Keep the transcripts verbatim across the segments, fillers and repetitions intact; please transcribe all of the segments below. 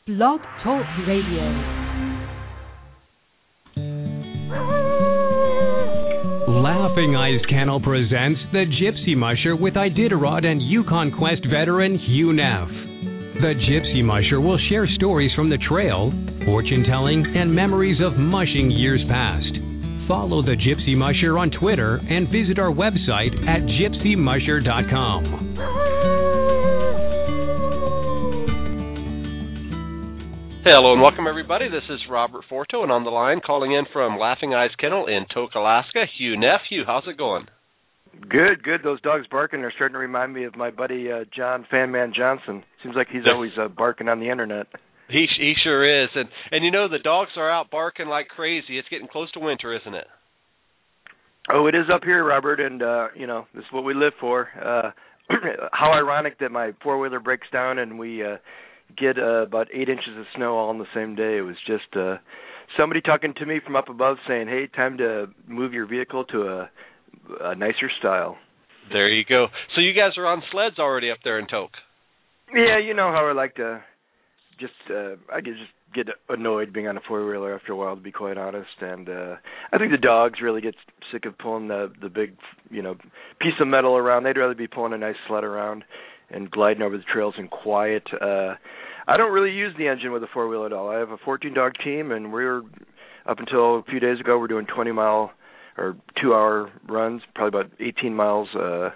Blog Talk Radio. Laughing Eyes Kennel presents The Gypsy Musher with Iditarod and Yukon Quest veteran Hugh Neff. The Gypsy Musher will share stories from the trail, fortune-telling, and memories of mushing years past. Follow The Gypsy Musher on Twitter and visit our website at gypsy musher dot com. Hello and welcome, everybody. This is Robert Forto, and on the line, calling in from Laughing Eyes Kennel in Tok, Alaska, Hugh Neff. Hugh, how's it going? Good, good. Those dogs barking are starting to remind me of my buddy uh, John Fanman Johnson. Seems like he's always uh, barking on the internet. He he sure is, and and you know the dogs are out barking like crazy. It's getting close to winter, isn't it? Oh, it is up here, Robert, and uh, you know this is what we live for. Uh, how ironic that my four wheeler breaks down and we uh, get uh, about eight inches of snow all on the same day. It was just uh, somebody talking to me from up above saying, "Hey, time to move your vehicle to a, a nicer style." There you go. So you guys are on sleds already up there in Tok. Yeah, you know how I like to just uh, I could just get annoyed being on a four wheeler after a while, to be quite honest. And uh, I think the dogs really get sick of pulling the the big you know piece of metal around. They'd rather be pulling a nice sled around and gliding over the trails in quiet. Uh, I don't really use the engine with a four wheeler at all. I have a fourteen dog team, and we're up until a few days ago we're doing twenty mile or two hour runs, probably about eighteen miles. Uh,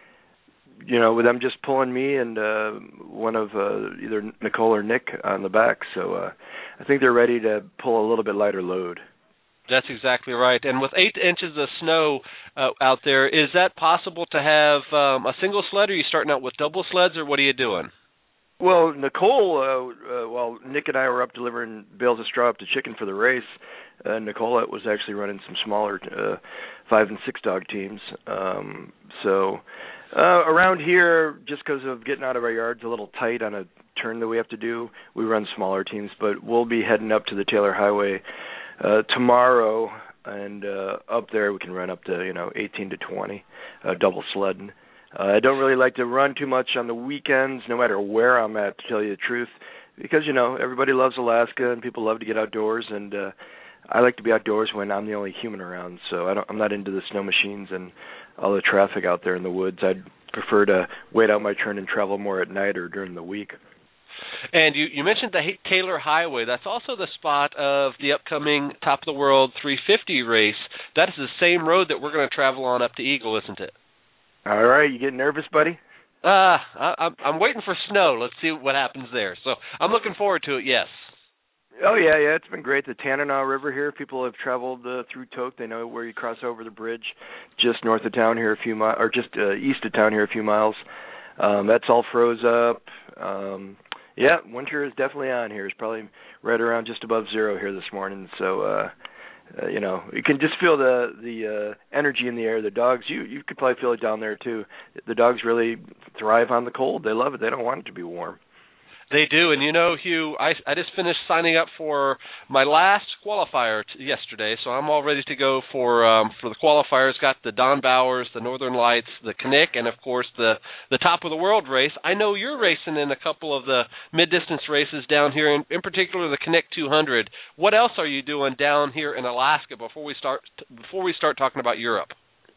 you know, with them just pulling me and uh, one of uh, either Nicole or Nick on the back. So uh, I think they're ready to pull a little bit lighter load. That's exactly right. And with eight inches of snow uh, out there, is that possible to have um, a single sled, or are you starting out with double sleds, or what are you doing? Well, Nicole, uh, uh, while Nick and I were up delivering bales of straw up to Chicken for the race, uh, Nicole was actually running some smaller uh, five and six dog teams. Um, so uh, around here, just because of getting out of our yards a little tight on a turn that we have to do, we run smaller teams. But we'll be heading up to the Taylor Highway uh, tomorrow, and uh, up there we can run up to you know eighteen to twenty, uh, double sledding. Uh, I don't really like to run too much on the weekends, no matter where I'm at, to tell you the truth, because, you know, everybody loves Alaska and people love to get outdoors, and uh, I like to be outdoors when I'm the only human around, so I don't, I'm not into the snow machines and all the traffic out there in the woods. I'd prefer to wait out my turn and travel more at night or during the week. And you, you mentioned the Taylor Highway. That's also the spot of the upcoming Top of the World three fifty race. That is the same road that we're going to travel on up to Eagle, isn't it? All right, you getting nervous, buddy? Uh, I, I'm, I'm waiting for snow. Let's see what happens there. So I'm looking forward to it, yes. Oh, yeah, yeah, it's been great. The Tanana River here, people have traveled uh, through Tok. They know where you cross over the bridge just north of town here a few miles, or just uh, east of town here a few miles. Um, that's all froze up. Um, yeah, winter is definitely on here. It's probably right around just above zero here this morning, so... Uh, Uh, you know, you can just feel the the uh, energy in the air. The dogs, you you could probably feel it down there too. The dogs really thrive on the cold. They love it. They don't want it to be warm. They do, and you know, Hugh, I, I just finished signing up for my last qualifier t- yesterday, so I'm all ready to go for um, for the qualifiers. Got the Don Bowers, the Northern Lights, the Knik, and of course the the Top of the World race. I know you're racing in a couple of the mid-distance races down here, in, in particular the Knik two hundred. What else are you doing down here in Alaska before we start before we start talking about Europe?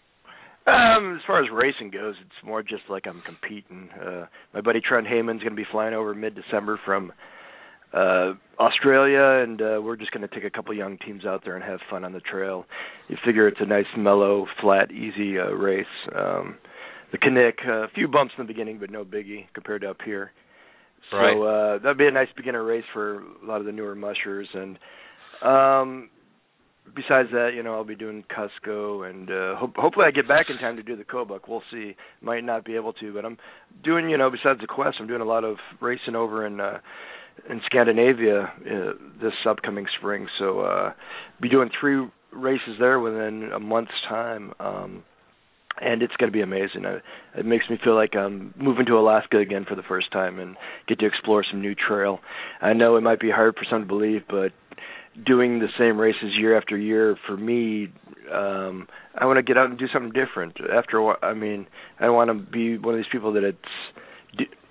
Um, as far as racing goes, it's more just like I'm competing. Uh, my buddy Trent Heyman's going to be flying over mid-December from uh, Australia, and uh, we're just going to take a couple young teams out there and have fun on the trail. You figure it's a nice, mellow, flat, easy uh, race. Um, the Knik, uh, a few bumps in the beginning, but no biggie compared to up here. Right. So uh, that'd be a nice beginner race for a lot of the newer mushers. And um, besides that, you know, I'll be doing Cusco, and uh, ho- hopefully I get back in time to do the Kobuk. We'll see. Might not be able to, but I'm doing, you know, besides the Quest, I'm doing a lot of racing over in uh, in Scandinavia uh, this upcoming spring. So uh, be doing three races there within a month's time. Um, and it's going to be amazing. I, it makes me feel like I'm moving to Alaska again for the first time and get to explore some new trail. I know it might be hard for some to believe, but doing the same races year after year, for me, um, I want to get out and do something different. After a while, I mean, I don't want to be one of these people that it's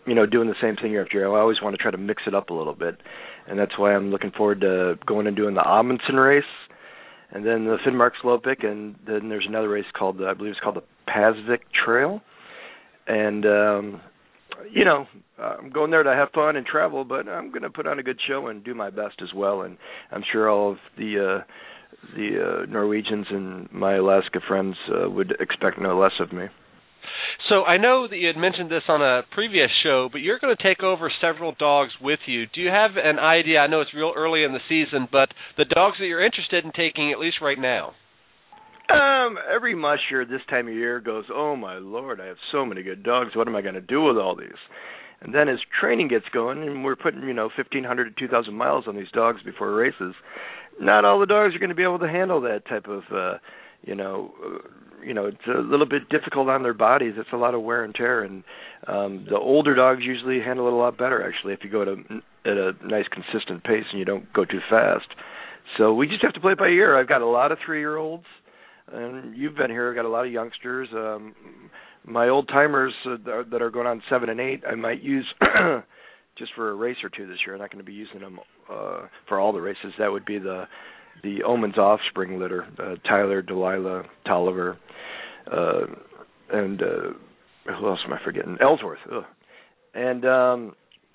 you know, doing the same thing year after year. I always want to try to mix it up a little bit, and that's why I'm looking forward to going and doing the Amundsen race, and then the Finnmark Slopeik, and then there's another race called, I believe it's called the Pasvik Trail, and um, you know, I'm going there to have fun and travel, but I'm going to put on a good show and do my best as well, and I'm sure all of the uh, the uh, Norwegians and my Alaska friends uh, would expect no less of me. So I know that you had mentioned this on a previous show, but you're going to take over several dogs with you. Do you have an idea? I know it's real early in the season, but the dogs that you're interested in taking, at least right now. Um, every musher this time of year goes, oh my Lord, I have so many good dogs. What am I going to do with all these? And then as training gets going, and we're putting, you know, fifteen hundred to two thousand miles on these dogs before races, not all the dogs are going to be able to handle that type of, uh, you know, uh, you know, it's a little bit difficult on their bodies. It's a lot of wear and tear, and um, the older dogs usually handle it a lot better, actually, if you go at a, at a nice, consistent pace and you don't go too fast. So we just have to play it by ear. I've got a lot of three-year-olds, and you've been here. I've got a lot of youngsters. Um, my old-timers uh, that are going on seven and eight, I might use just for a race or two this year. I'm not going to be using them uh, for all the races. That would be the the Omen's offspring litter, uh, Tyler, Delilah, Tolliver, uh, and uh, who else am I forgetting? Ellsworth. Ugh. And, um,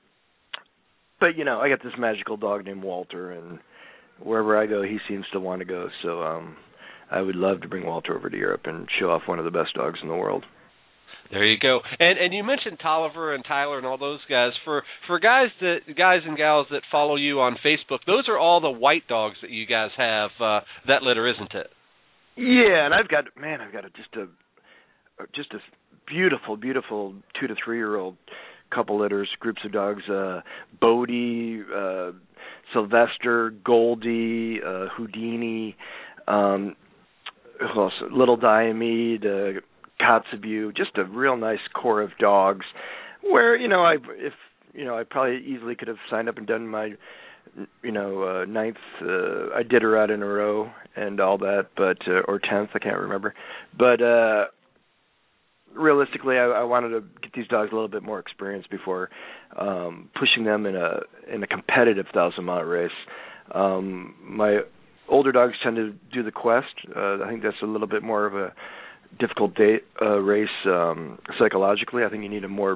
but, you know, I got this magical dog named Walter, and wherever I go, he seems to want to go. So um, I would love to bring Walter over to Europe and show off one of the best dogs in the world. There you go. And and you mentioned Tolliver and Tyler and all those guys. For for guys that guys and gals that follow you on Facebook, those are all the white dogs that you guys have. Uh, that litter, isn't it? Yeah, and I've got man, I've got a, just a just a beautiful, beautiful two to three year old couple litters, groups of dogs. Uh, Bodie, uh, Sylvester, Goldie, uh, Houdini, um, who else? Little Diomede. Uh, Kotzebue, just a real nice core of dogs where, you know, I if, you know, I probably easily could have signed up and done my, you know, uh, ninth uh, Iditarod in a row and all that, but, uh, or tenth, I can't remember. But uh, realistically, I, I wanted to get these dogs a little bit more experience before um, pushing them in a in a competitive thousand-mile race. Um, my older dogs tend to do the Quest. Uh, I think that's a little bit more of a difficult day, uh, race um, psychologically. I think you need a more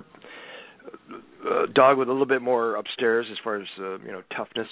uh, dog with a little bit more upstairs as far as uh, you know toughness.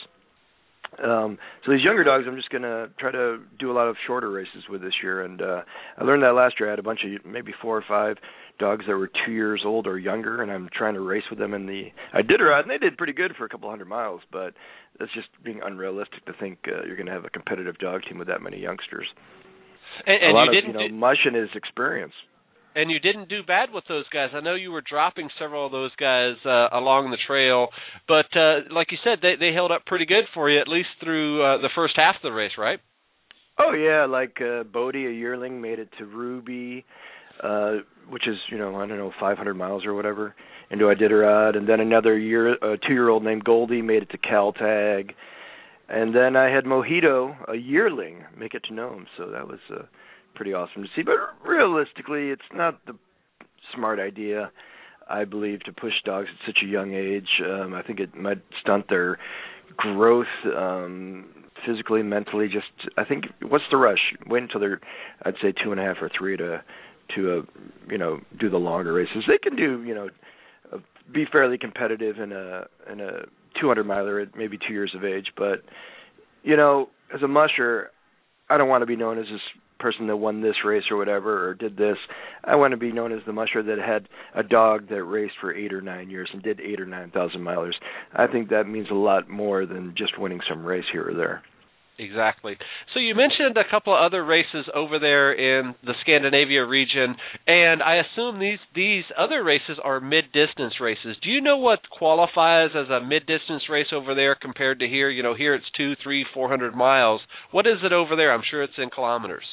Um, so these younger dogs, I'm just going to try to do a lot of shorter races with this year. And uh, I learned that last year. I had a bunch of maybe four or five dogs that were two years old or younger, and I'm trying to race with them in the Iditarod, and they did pretty good for a couple hundred miles. But that's just being unrealistic to think uh, you're going to have a competitive dog team with that many youngsters. And, and a lot you of, didn't you know, do, mush in his experience. And you didn't do bad with those guys. I know you were dropping several of those guys uh, along the trail, but uh, like you said, they they held up pretty good for you, at least through uh, the first half of the race, right? Oh yeah, like uh, Bodie, a yearling, made it to Ruby, uh, which is you know I don't know five hundred miles or whatever, into Iditarod, and then another year, a two-year-old named Goldie made it to Caltag. And then I had Mojito, a yearling, make it to Nome, so that was uh, pretty awesome to see. But realistically, it's not the smart idea, I believe, to push dogs at such a young age. Um, I think it might stunt their growth um, physically, mentally. Just, I think, what's the rush? Wait until they're, I'd say, two and a half or three to, to uh, you know, do the longer races. They can do, you know, uh, be fairly competitive in a in a two hundred miler at maybe two years of age, but you know, as a musher, I don't want to be known as this person that won this race or whatever or did this. I want to be known as the musher that had a dog that raced for eight or nine years and did eight or nine thousand milers. I think that means a lot more than just winning some race here or there. Exactly. So you mentioned a couple of other races over there in the Scandinavia region, and I assume these these other races are mid-distance races. Do you know what qualifies as a mid-distance race over there compared to here? You know, here it's two, three, four hundred miles. What is it over there? I'm sure it's in kilometers.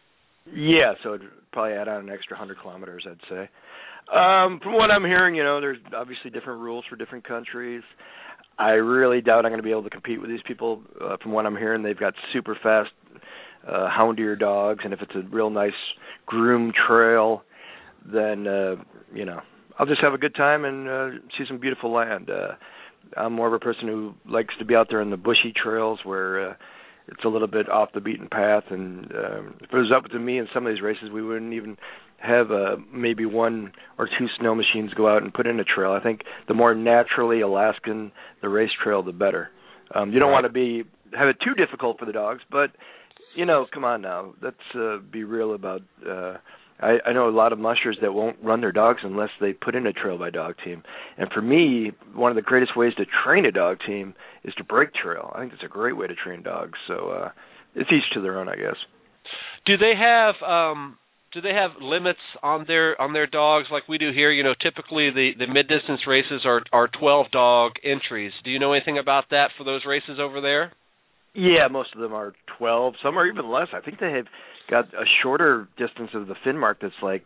Yeah, so it'd probably add on an extra one hundred kilometers, I'd say. Um, from what I'm hearing, you know, there's obviously different rules for different countries. I really doubt I'm going to be able to compete with these people. Uh, from what I'm hearing, they've got super fast uh, houndier dogs, and if it's a real nice groomed trail, then uh, you know I'll just have a good time and uh, see some beautiful land. Uh, I'm more of a person who likes to be out there in the bushy trails where uh, it's a little bit off the beaten path. And um, if it was up to me in some of these races, we wouldn't even have uh, maybe one or two snow machines go out and put in a trail. I think the more naturally Alaskan the race trail, the better. Um, you don't right. want to be have it too difficult for the dogs, but you know, come on now, let's uh, be real about. Uh, I, I know a lot of mushers that won't run their dogs unless they put in a trail by dog team. And for me, one of the greatest ways to train a dog team is to break trail. I think it's a great way to train dogs. So uh, it's each to their own, I guess. Do they have um, do they have limits on their on their dogs like we do here? You know, typically the, the mid distance races are are twelve dog entries. Do you know anything about that for those races over there? Yeah, most of them are twelve. Some are even less. I think they have got a shorter distance of the Finnmark that's like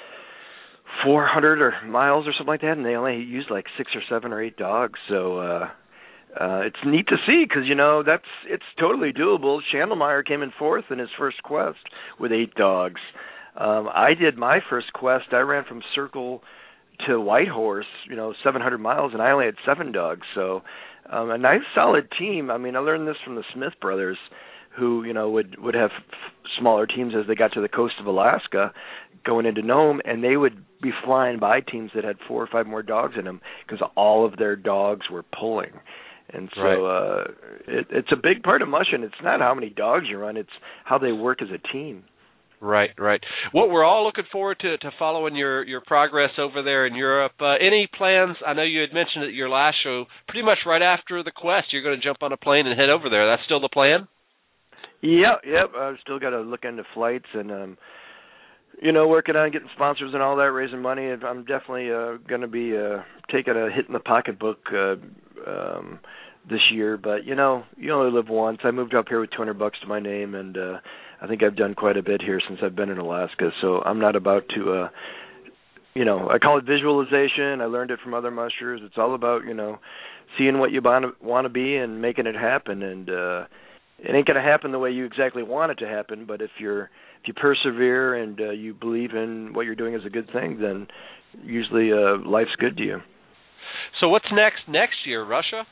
four hundred or miles or something like that, and they only use like six or seven or eight dogs. So uh, uh, it's neat to see because, you know, that's it's totally doable. Schandelmeyer came in fourth in his first quest with eight dogs. Um, I did my first quest. I ran from Circle to Whitehorse, you know, seven hundred miles, and I only had seven dogs. So um, a nice, solid team. I mean, I learned this from the Smith brothers, who, you know, would, would have f- smaller teams as they got to the coast of Alaska going into Nome, and they would be flying by teams that had four or five more dogs in them because all of their dogs were pulling. And so right. uh, it, it's a big part of mushing. It's not how many dogs you run, it's how they work as a team. Right, right. What we're all looking forward to to following your, your progress over there in Europe. Uh, any plans? I know you had mentioned at your last show, pretty much right after the quest, you're going to jump on a plane and head over there. That's still the plan? Yep, yep. I've still got to look into flights and, um, you know, working on getting sponsors and all that, raising money. I'm definitely uh, going to be uh, taking a hit in the pocketbook uh, um, this year. But, you know, you only live once. I moved up here with two hundred bucks to my name, and uh, I think I've done quite a bit here since I've been in Alaska. So I'm not about to, uh, you know, I call it visualization. I learned it from other mushers. It's all about, you know, seeing what you want to be and making it happen. And uh, it ain't going to happen the way you exactly want it to happen, but if you're if you persevere and uh, you believe in what you're doing is a good thing, then usually uh, life's good to you. So what's next next year, Russia?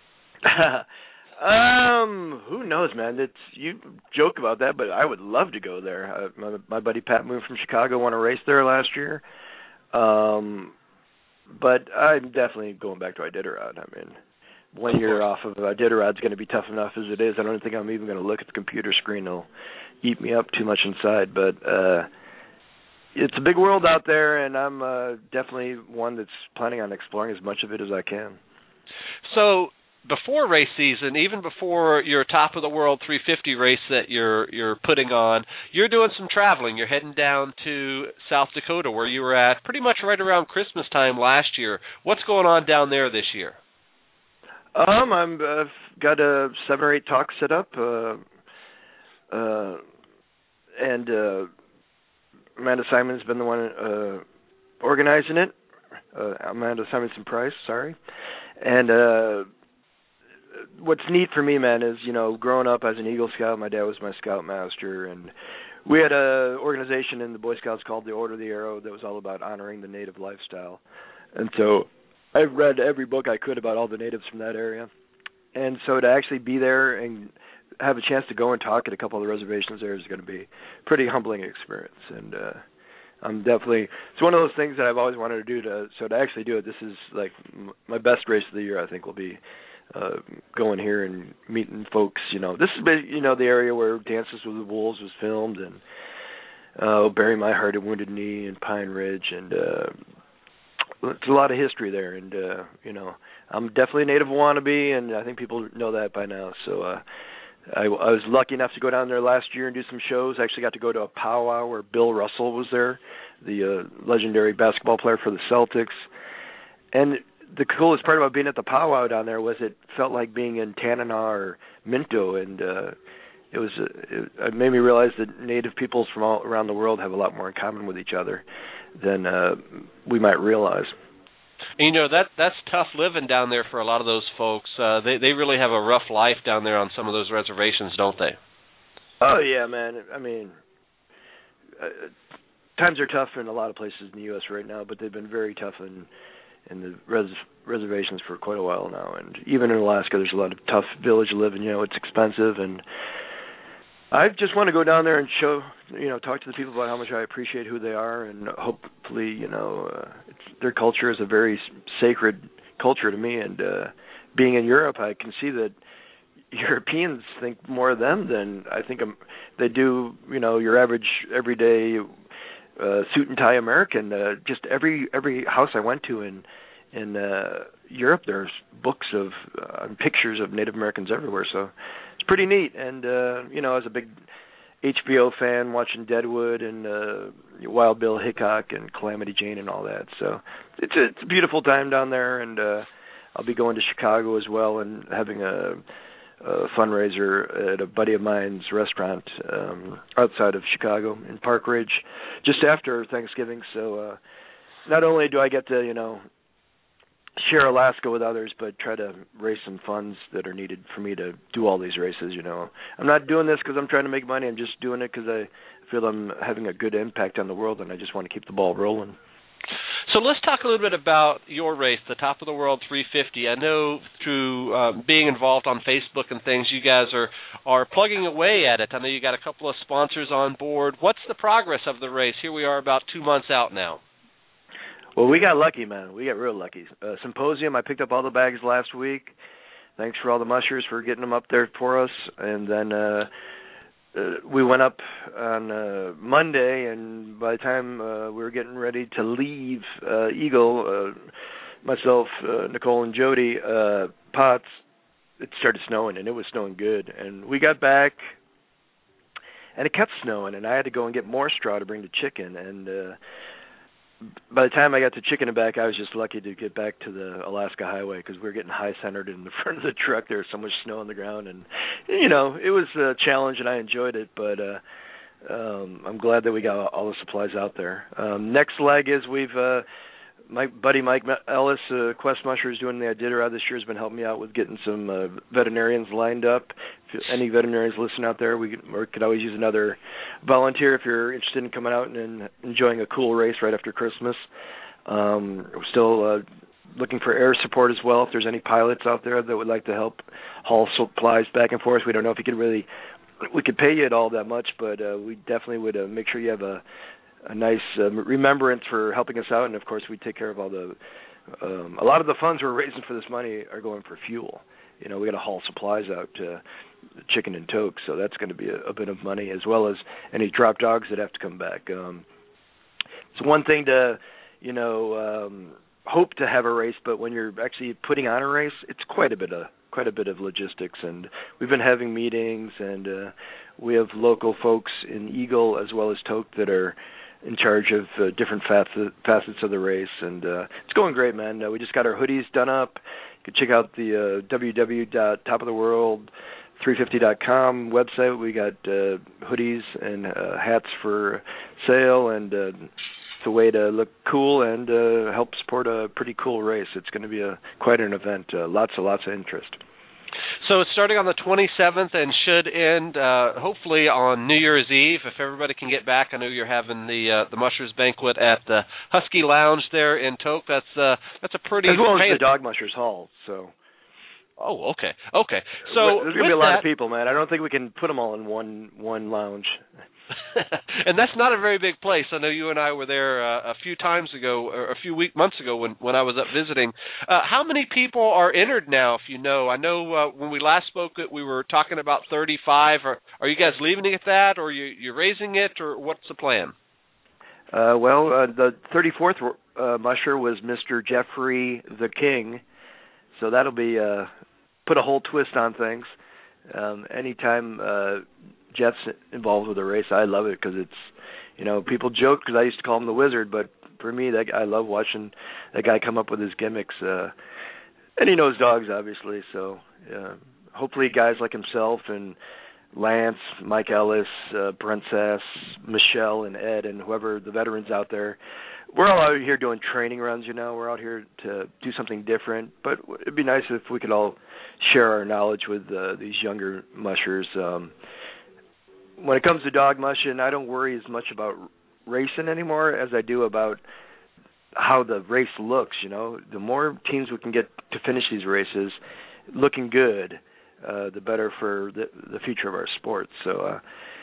um, who knows, man? It's you joke about that, but I would love to go there. Uh, my, my buddy Pat moved from Chicago, won a race there last year. Um, but I'm definitely going back to Iditarod. I mean, one year off of Iditarod's going to be tough enough as it is. I don't think I'm even going to look at the computer screen. It'll eat me up too much inside. But uh, it's a big world out there, and I'm uh, definitely one that's planning on exploring as much of it as I can. So before race season, even before your top of the world three fifty race that you're you're putting on, you're doing some traveling. You're heading down to South Dakota, where you were at pretty much right around Christmas time last year. What's going on down there this year? Um, I'm, I've got a seven or eight talks set up, uh, uh, and uh, Amanda Simon's been the one uh, organizing it. Uh, Amanda Simonson Price, sorry. And uh, what's neat for me, man, is, you know, growing up as an Eagle Scout, my dad was my Scoutmaster, and we had a organization in the Boy Scouts called the Order of the Arrow that was all about honoring the Native lifestyle. And so I've read every book I could about all the natives from that area. And so to actually be there and have a chance to go and talk at a couple of the reservations there is going to be a pretty humbling experience. And uh, I'm definitely, it's one of those things that I've always wanted to do. To So to actually do it, this is like my best race of the year, I think, will be uh, going here and meeting folks. You know, this is, you know, the area where Dances with the Wolves was filmed, and uh, Bury My Heart at Wounded Knee and Pine Ridge, and uh, it's a lot of history there, and, uh, you know, I'm definitely a native wannabe, and I think people know that by now. So uh, I, I was lucky enough to go down there last year and do some shows. I actually got to go to a powwow where Bill Russell was there, the uh, legendary basketball player for the Celtics. And the coolest part about being at the powwow down there was it felt like being in Tanana or Minto, and uh, it was uh, it, it made me realize that native peoples from all around the world have a lot more in common with each other than uh, we might realize. You know, that that's tough living down there for a lot of those folks. Uh, they they really have a rough life down there on some of those reservations, don't they? Oh yeah, man. I mean, uh, times are tough in a lot of places in the U S right now, but they've been very tough in in the res- reservations for quite a while now. And even in Alaska, there's a lot of tough village to live in. You know, it's expensive, and I just want to go down there and show, you know, talk to the people about how much I appreciate who they are, and hopefully, you know, uh, it's, their culture is a very sacred culture to me. And uh, being in Europe, I can see that Europeans think more of them than I think um, they do, you know, your average everyday uh, suit and tie American. Uh, just every every house I went to in in uh, Europe, there's books of uh, and pictures of Native Americans everywhere. So it's pretty neat. And uh, you know, as a big H B O fan, watching Deadwood and uh, Wild Bill Hickok and Calamity Jane and all that. So it's a, it's a beautiful time down there. And uh, I'll be going to Chicago as well and having a Uh, fundraiser at a buddy of mine's restaurant um, outside of Chicago in Park Ridge, just after Thanksgiving. So uh, not only do I get to, you know, share Alaska with others, but try to raise some funds that are needed for me to do all these races. You know, I'm not doing this because I'm trying to make money. I'm just doing it because I feel I'm having a good impact on the world, and I just want to keep the ball rolling. So let's talk a little bit about your race, the Top of the World three fifty. I know through um, being involved on Facebook and things, you guys are, are plugging away at it. I know you got a couple of sponsors on board. What's the progress of the race? Here we are about two months out now. Well, we got lucky, man. We got real lucky. Uh, Symposium, I picked up all the bags last week. Thanks for all the mushers for getting them up there for us. And then uh, uh, we went up on uh, Monday, and by the time uh, we were getting ready to leave uh, Eagle, uh, myself, uh, Nicole, and Jody uh, Potts, it started snowing, and it was snowing good. And we got back, and it kept snowing, and I had to go and get more straw to bring to Chicken. And uh, by the time I got to Chicken and back, I was just lucky to get back to the Alaska Highway because we were getting high-centered in the front of the truck. There was so much snow on the ground, and, you know, it was a challenge, and I enjoyed it, but uh, um, I'm glad that we got all the supplies out there. Um, next leg is we've uh, my buddy Mike Ellis, uh, Quest Musher, is doing the Iditarod this year, has been helping me out with getting some uh, veterinarians lined up. If any veterinarians listening out there, we could, or could always use another volunteer if you're interested in coming out and, and enjoying a cool race right after Christmas. Um, we're still uh, looking for air support as well. If there's any pilots out there that would like to help haul supplies back and forth, we don't know if you could really, we could pay you at all that much, but uh, we definitely would uh, make sure you have a a nice uh, remembrance for helping us out, and of course we take care of all the um, a lot of the funds we're raising for this money are going for fuel. You know, we got to haul supplies out to Chicken and Toke, so that's going to be a, a bit of money, as well as any drop dogs that have to come back. Um, it's one thing to, you know, um, hope to have a race, but when you're actually putting on a race, it's quite a bit of quite a bit of logistics, and we've been having meetings, and uh, we have local folks in Eagle as well as Toke that are in charge of uh, different facets, facets of the race, and uh, it's going great, man. Uh, we just got our hoodies done up. You can check out the uh, w w w dot top of the world three fifty dot com website. We got uh, hoodies and uh, hats for sale, and uh, it's a way to look cool and uh, help support a pretty cool race. It's going to be a quite an event. Uh, lots and lots of interest. So it's starting on the twenty-seventh and should end uh, hopefully on New Year's Eve. If everybody can get back, I know you're having the uh, the Mushers Banquet at the Husky Lounge there in Toke. That's uh, that's a pretty as well as fancy... the Dog Mushers Hall. So. Oh, okay, okay. So there's gonna be a lot that, of people, man. I don't think we can put them all in one one lounge. And that's not a very big place. I know you and I were there uh, a few times ago, or a few week months ago when, when I was up visiting. Uh, how many people are entered now, if you know? I know uh, when we last spoke, we were talking about thirty-five. Are, are you guys leaving it at that, or are you you're raising it, or what's the plan? Uh, well, uh, the thirty-fourth uh, musher was Mister Jeffrey the King, so that'll be uh, put a whole twist on things. Um, anytime uh, Jeff's involved with a race, I love it because it's, you know, people joke because I used to call him the Wizard, but for me, that I love watching that guy come up with his gimmicks. Uh, and he knows dogs, obviously, so uh, hopefully guys like himself and Lance, Mike Ellis, uh, Brent Sass, Michelle, and Ed, and whoever the veterans out there, we're all out here doing training runs, you know. We're out here to do something different, but it'd be nice if we could all share our knowledge with uh, these younger mushers. Um, when it comes to dog mushing, I don't worry as much about racing anymore as I do about how the race looks. You know, the more teams we can get to finish these races looking good, uh, the better for the, the future of our sport. So uh,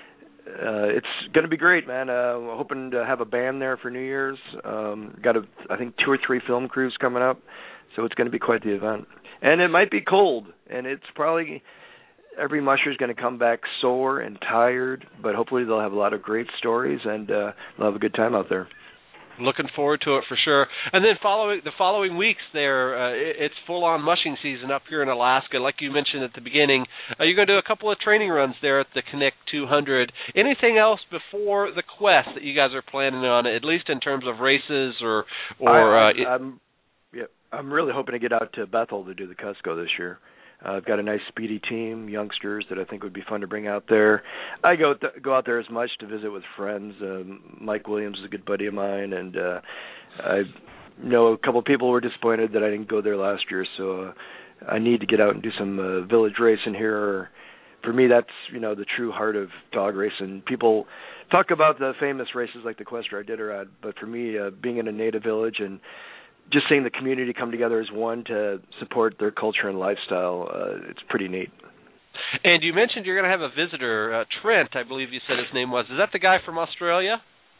uh, it's going to be great, man. Uh, we're hoping to have a band there for New Year's. Um, got, a, I think, two or three film crews coming up, so it's going to be quite the event. And it might be cold, and it's probably every musher is going to come back sore and tired, but hopefully they'll have a lot of great stories, and uh, they'll have a good time out there. Looking forward to it for sure. And then following the following weeks, there uh, it, it's full-on mushing season up here in Alaska. Like you mentioned at the beginning, uh, you're going to do a couple of training runs there at the Connect two hundred. Anything else before the Quest that you guys are planning on, at least in terms of races or or? I, I, uh, I'm yeah, I'm really hoping to get out to Bethel to do the Cusco this year. Uh, I've got a nice speedy team, youngsters that I think would be fun to bring out there. I go th- go out there as much to visit with friends. Um, Mike Williams is a good buddy of mine, and uh, I know a couple of people were disappointed that I didn't go there last year. So uh, I need to get out and do some uh, village racing here. For me, that's you know the true heart of dog racing. People talk about the famous races like the Quest or Iditarod, but for me, uh, being in a native village and just seeing the community come together as one to support their culture and lifestyle, uh, it's pretty neat. And you mentioned you're going to have a visitor, uh, Trent, I believe you said his name was. Is that the guy from Australia?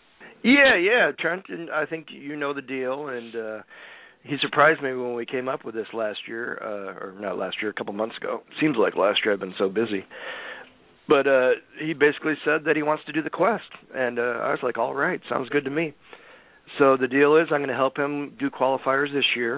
Yeah, yeah, Trent, and I think you know the deal, and uh, he surprised me when we came up with this last year, uh, or not last year, a couple months ago. Seems like last year I've been so busy. But uh, he basically said that he wants to do the Quest, and uh, I was like, all right, sounds good to me. So the deal is I'm going to help him do qualifiers this year,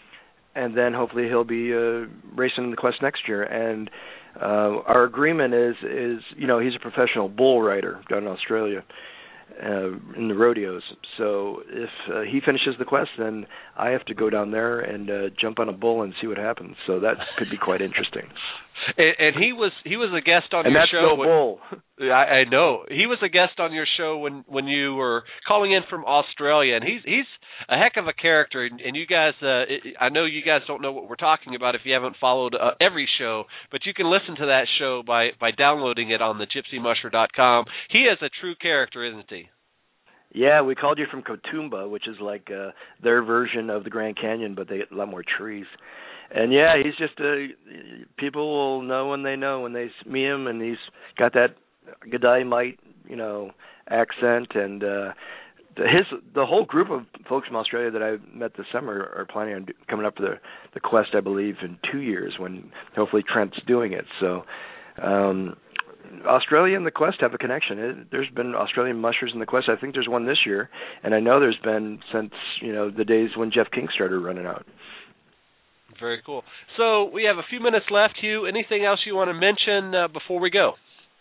and then hopefully he'll be uh, racing in the Quest next year. And uh, our agreement is, is, you know, he's a professional bull rider down in Australia uh, in the rodeos. So if uh, he finishes the Quest, then I have to go down there and uh, jump on a bull and see what happens. So that could be quite interesting. And, and he was he was a guest on and your that's show. No when, bull. I, I know he was a guest on your show when, when you were calling in from Australia, and he's he's a heck of a character. And, and you guys, uh, I know you guys don't know what we're talking about if you haven't followed uh, every show, but you can listen to that show by by downloading it on the gypsy musher dot com. He is a true character, isn't he? Yeah, we called you from Katoomba, which is like uh, their version of the Grand Canyon, but they get a lot more trees. And yeah, he's just a, people will know when they know when they meet him, and he's got that G'day-mite, you know, accent, and uh, the, his the whole group of folks from Australia that I met this summer are planning on do, coming up for the the Quest, I believe, in two years when hopefully Trent's doing it. So um, Australia and the Quest have a connection. It, there's been Australian mushers in the Quest. I think there's one this year, and I know there's been since you know the days when Jeff King started running out. Very cool. So we have a few minutes left, Hugh. Anything else you want to mention uh, before we go?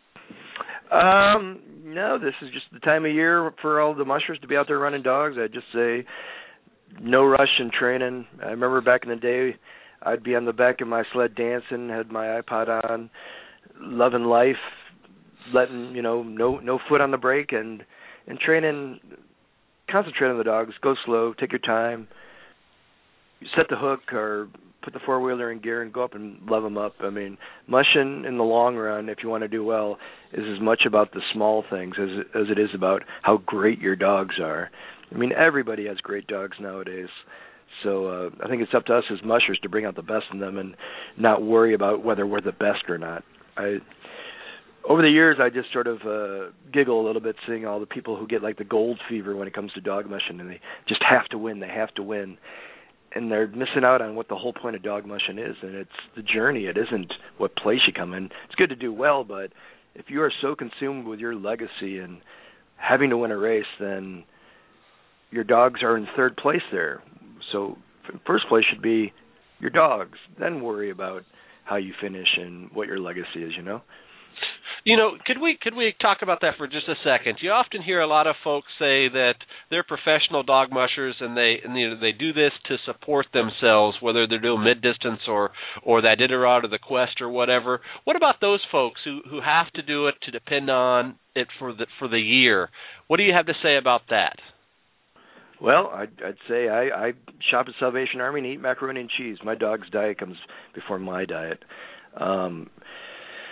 Um, no, this is just the time of year for all the mushers to be out there running dogs. I'd just say no rush in training. I remember back in the day, I'd be on the back of my sled dancing, had my iPod on, loving life, letting, you know, no no foot on the brake, and, and training, concentrate on the dogs, go slow, take your time, set the hook or put the four-wheeler in gear and go up and level them up. I mean, mushing in the long run, if you want to do well, is as much about the small things as as it is about how great your dogs are. I mean, everybody has great dogs nowadays. So uh, I think it's up to us as mushers to bring out the best in them and not worry about whether we're the best or not. I Over the years, I just sort of uh, giggle a little bit seeing all the people who get like the gold fever when it comes to dog mushing, and they just have to win, they have to win. And they're missing out on what the whole point of dog mushing is, and it's the journey. It isn't what place you come in. It's good to do well, but if you are so consumed with your legacy and having to win a race, then your dogs are in third place there. So first place should be your dogs. Then worry about how you finish and what your legacy is, you know? You know, could we could we talk about that for just a second? You often hear a lot of folks say that they're professional dog mushers and they and, you know, they do this to support themselves, whether they're doing mid distance or or that Iditarod or the Quest or whatever. What about those folks who, who have to do it to depend on it for the for the year? What do you have to say about that? Well, I'd, I'd say I, I shop at Salvation Army and eat macaroni and cheese. My dog's diet comes before my diet. Um,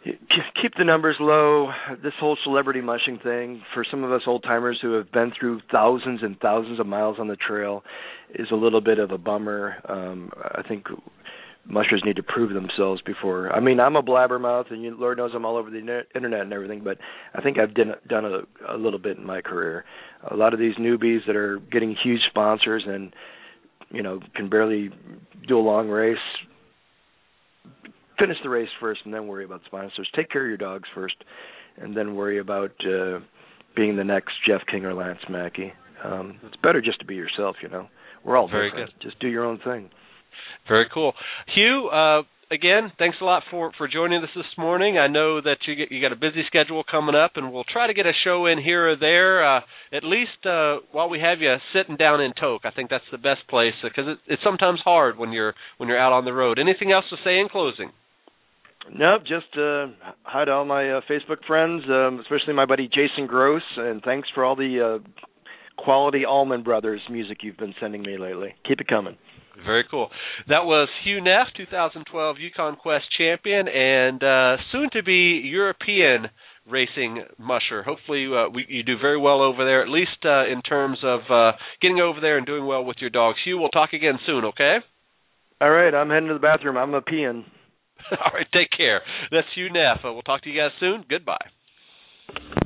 keep the numbers low. This whole celebrity mushing thing, for some of us old-timers who have been through thousands and thousands of miles on the trail, is a little bit of a bummer. Um, I think mushers need to prove themselves before. I mean, I'm a blabbermouth, and you, Lord knows I'm all over the internet and everything, but I think I've done, done a, a little bit in my career. A lot of these newbies that are getting huge sponsors and, you know, can barely do a long race, finish the race first and then worry about sponsors. Take care of your dogs first and then worry about uh, being the next Jeff King or Lance Mackey. Um, it's better just to be yourself, you know. We're all Very different. good. Just do your own thing. Very cool. Hugh, uh, again, thanks a lot for, for joining us this morning. I know that you get, you got a busy schedule coming up, and we'll try to get a show in here or there, uh, at least uh, while we have you sitting down in Tok. I think that's the best place because it, it's sometimes hard when you're when you're out on the road. Anything else to say in closing? Nope, just uh, hi to all my uh, Facebook friends, um, especially my buddy Jason Gross, and thanks for all the uh, quality Allman Brothers music you've been sending me lately. Keep it coming. Very cool. That was Hugh Neff, two thousand twelve Yukon Quest champion and uh, soon-to-be European racing musher. Hopefully uh, we, you do very well over there, at least uh, in terms of uh, getting over there and doing well with your dogs. Hugh, we'll talk again soon, okay? All right, I'm heading to the bathroom. I'm a peeing. All right, take care. That's Hugh Neff. Uh, we'll talk to you guys soon. Goodbye.